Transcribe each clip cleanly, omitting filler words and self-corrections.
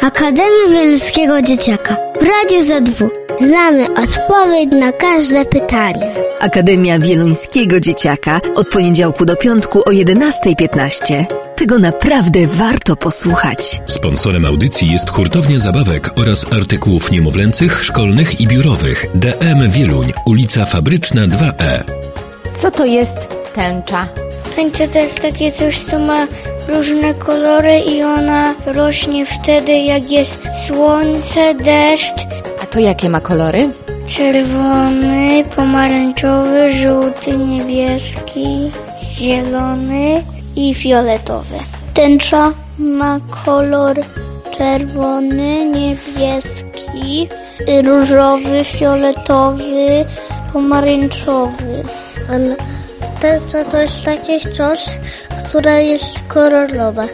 Akademia Wieluńskiego Dzieciaka w Radiu ZW. Znamy odpowiedź na każde pytanie. Akademia Wieluńskiego Dzieciaka od poniedziałku do piątku o 11:15. Tego naprawdę warto posłuchać. Sponsorem audycji jest Hurtownia Zabawek oraz artykułów niemowlęcych, szkolnych i biurowych. DM Wieluń, ulica Fabryczna 2E. Co to jest tęcza? Tęcza to jest takie coś, co ma różne kolory i ona rośnie wtedy, jak jest słońce, deszcz. A to jakie ma kolory? Czerwony, pomarańczowy, żółty, niebieski, zielony i fioletowy. Tęcza ma kolor czerwony, niebieski, różowy, fioletowy, pomarańczowy. Tęcza to jest takie coś, które jest kolorowe.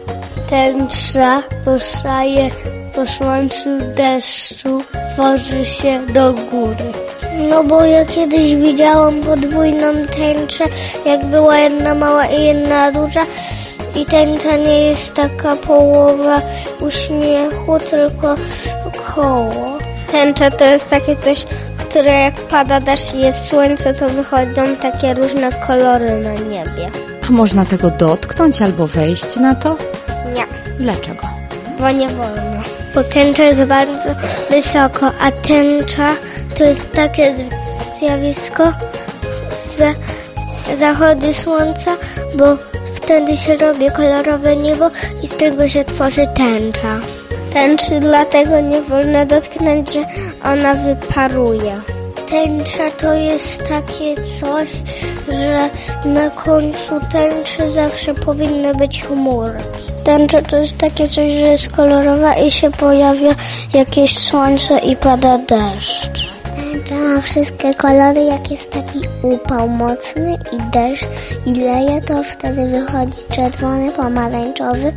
Tęcza powstaje po słońcu, deszczu, tworzy się do góry. No bo ja kiedyś widziałam podwójną tęczę, jak była jedna mała i jedna duża. I tęcza nie jest taka połowa uśmiechu, tylko koło. Tęcza to jest takie coś, które jak pada deszcz i jest słońce, to wychodzą takie różne kolory na niebie. A można tego dotknąć albo wejść na to? Nie. Dlaczego? Bo nie wolno. Bo tęcza jest bardzo wysoko, a tęcza to jest takie zjawisko z zachodu słońca, bo wtedy się robi kolorowe niebo i z tego się tworzy tęcza. Tęczy dlatego nie wolno dotknąć, że ona wyparuje. Tęcza to jest takie coś, że na końcu tęczy zawsze powinny być chmurki. Tęcza to jest takie coś, że jest kolorowa i się pojawia jakieś słońce i pada deszcz. Tęcza ma wszystkie kolory, jak jest taki upał mocny i deszcz i leje, to wtedy wychodzi czerwony, pomarańczowy,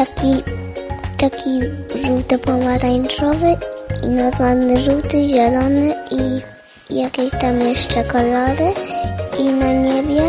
taki żółty, pomarańczowy i normalny żółty, zielony i jakieś tam jeszcze kolory i na niebie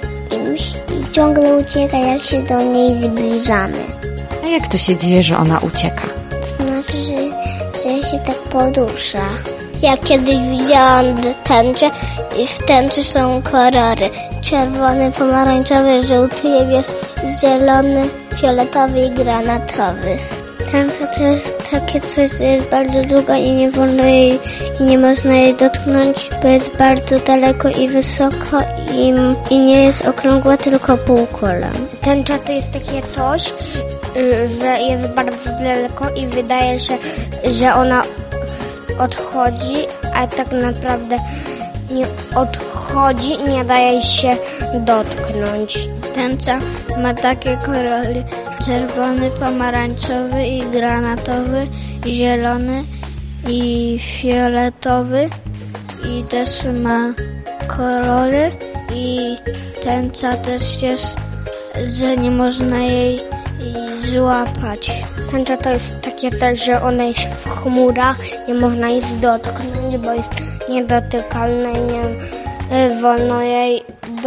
i ciągle ucieka, jak się do niej zbliżamy. A jak to się dzieje, że ona ucieka? Znaczy, że się tak porusza. Ja kiedyś widziałam tęczę i w tęczy są kolory. Czerwony, pomarańczowy, żółty, niebieski, zielony, fioletowy i granatowy. Tęcza to jest takie coś, że jest bardzo długa i nie wolno jej i nie można jej dotknąć, bo jest bardzo daleko i wysoko i nie jest okrągła, tylko półkula. Tęcza to jest takie coś, że jest bardzo daleko i wydaje się, że ona odchodzi, a tak naprawdę nie odchodzi, nie daje się dotknąć. Tęcza ma takie kolory: czerwony, pomarańczowy i granatowy, zielony i fioletowy i też ma kolory i tęcza też jest, że nie można jej złapać. Tęcza to jest takie też, że ona jest w chmurach, nie można jej dotknąć, bo jest niedotykalna i nie wolno jej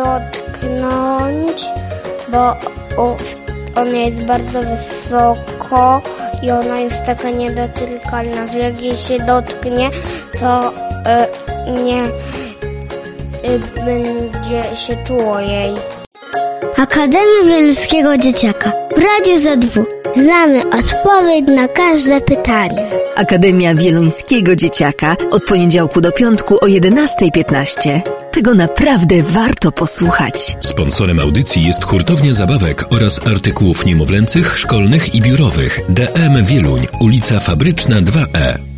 dotknąć, bo ona jest bardzo wysoko i ona jest taka niedotykalna, że jak jej się dotknie, to nie będzie się czuło jej. Akademia Wieluńskiego Dzieciaka w Radiu ZW. Znamy odpowiedź na każde pytanie. Akademia Wieluńskiego Dzieciaka od poniedziałku do piątku o 11:15. Tego naprawdę warto posłuchać. Sponsorem audycji jest Hurtownia Zabawek oraz artykułów niemowlęcych, szkolnych i biurowych. DM Wieluń, ulica Fabryczna 2E.